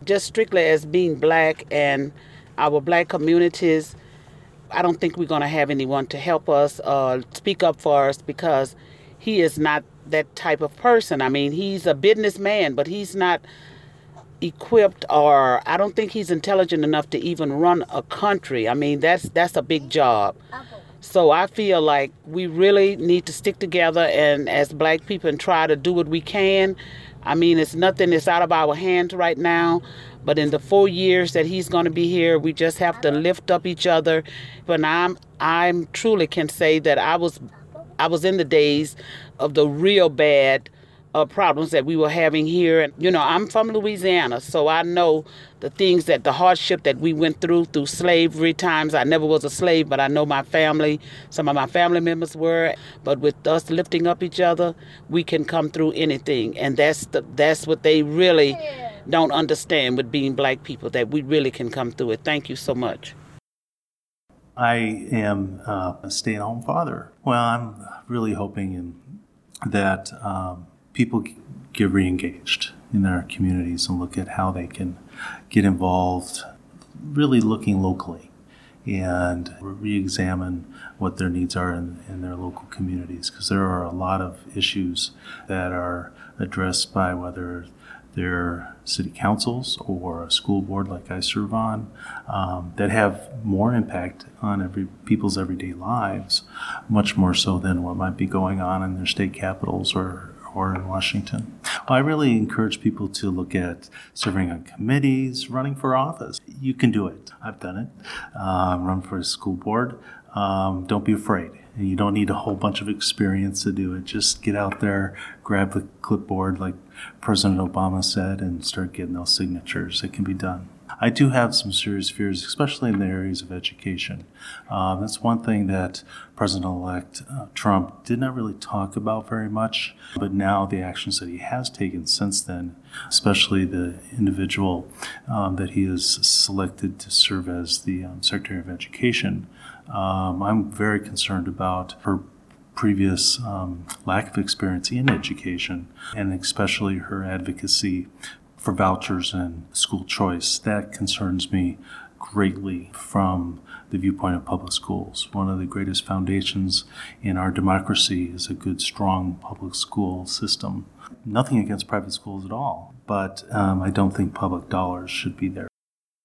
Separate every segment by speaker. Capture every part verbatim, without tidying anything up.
Speaker 1: just strictly as being black and our black communities, I don't think we're going to have anyone to help us uh, speak up for us because he is not that type of person. I mean, he's a businessman, but he's not equipped, or I don't think he's intelligent enough to even run a country. I mean, that's that's a big job. So I feel like we really need to stick together and as black people and try to do what we can. I mean, it's nothing that's out of our hands right now. But in the four years that he's going to be here, we just have to lift up each other. But I'm I'm truly can say that I was I was in the days of the real bad uh, problems that we were having here. And, you know, I'm from Louisiana, so I know the things that the hardship that we went through through slavery times. I never was a slave, but I know my family, some of my family members were. But with us lifting up each other, we can come through anything. And that's the, that's what they really don't understand with being black people, that we really can come through it. Thank you so much.
Speaker 2: I am uh, a stay-at-home father. Well, I'm really hoping in, that um, people get re-engaged in their communities and look at how they can get involved, really looking locally, and re-examine what their needs are in, in their local communities, because there are a lot of issues that are addressed by whether they're city councils or a school board like I serve on, um, that have more impact on every people's everyday lives, much more so than what might be going on in their state capitals or or in Washington. I really encourage people to look at serving on committees, running for office. You can do it. I've done it. Uh, run for a school board. Um, don't be afraid. You don't need a whole bunch of experience to do it. Just get out there, grab the clipboard like President Obama said, and start getting those signatures. It can be done. I do have some serious fears, especially in the areas of education. Um, that's one thing that President-elect uh, Trump did not really talk about very much, but now the actions that he has taken since then, especially the individual um, that he has selected to serve as the um, Secretary of Education, um, I'm very concerned about her previous um, lack of experience in education, and especially her advocacy for vouchers and school choice. That concerns me greatly from the viewpoint of public schools. One of the greatest foundations in our democracy is a good, strong public school system. Nothing against private schools at all, but um, I don't think public dollars should be there.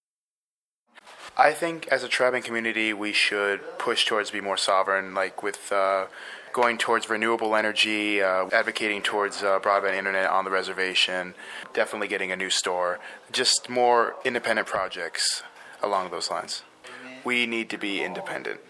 Speaker 3: I think as a tribe and community, we should push towards be more sovereign, like with uh, going towards renewable energy, uh, advocating towards uh, broadband internet on the reservation, definitely getting a new store, just more independent projects along those lines. We need to be independent.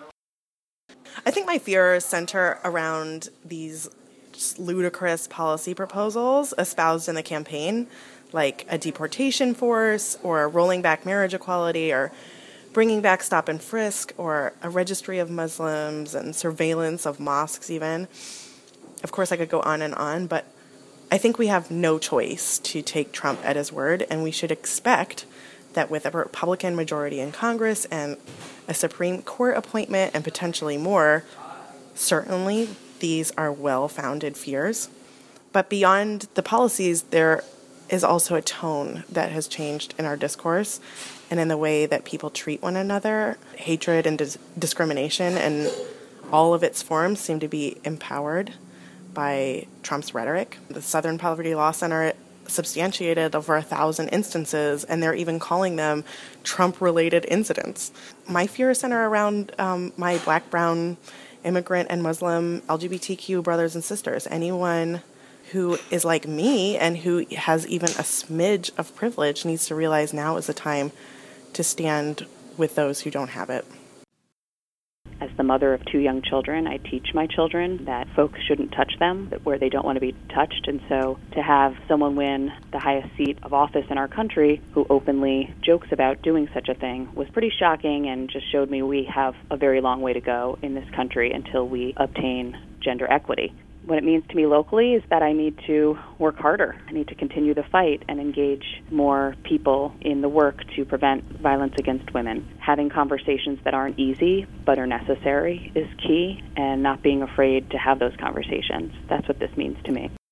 Speaker 4: I think my fears center around these just ludicrous policy proposals espoused in the campaign, like a deportation force or rolling back marriage equality or bringing back stop and frisk or a registry of Muslims and surveillance of mosques even. Of course, I could go on and on, but I think we have no choice to take Trump at his word, and we should expect that with a Republican majority in Congress and a Supreme Court appointment and potentially more, certainly these are well-founded fears. But beyond the policies, there is also a tone that has changed in our discourse and in the way that people treat one another. Hatred and dis- discrimination and all of its forms seem to be empowered by Trump's rhetoric. The Southern Poverty Law Center substantiated over a thousand instances, and they're even calling them Trump-related incidents. My fears center around um, my Black, brown, immigrant, and Muslim L G B T Q brothers and sisters. Anyone who is like me and who has even a smidge of privilege needs to realize now is the time to stand with those who don't have it.
Speaker 5: As the mother of two young children, I teach my children that folks shouldn't touch them, that where they don't want to be touched. And so to have someone win the highest seat of office in our country who openly jokes about doing such a thing was pretty shocking and just showed me we have a very long way to go in this country until we obtain gender equity. What it means to me locally is that I need to work harder. I need to continue the fight and engage more people in the work to prevent violence against women. Having conversations that aren't easy but are necessary is key, and not being afraid to have those conversations. That's what this means to me.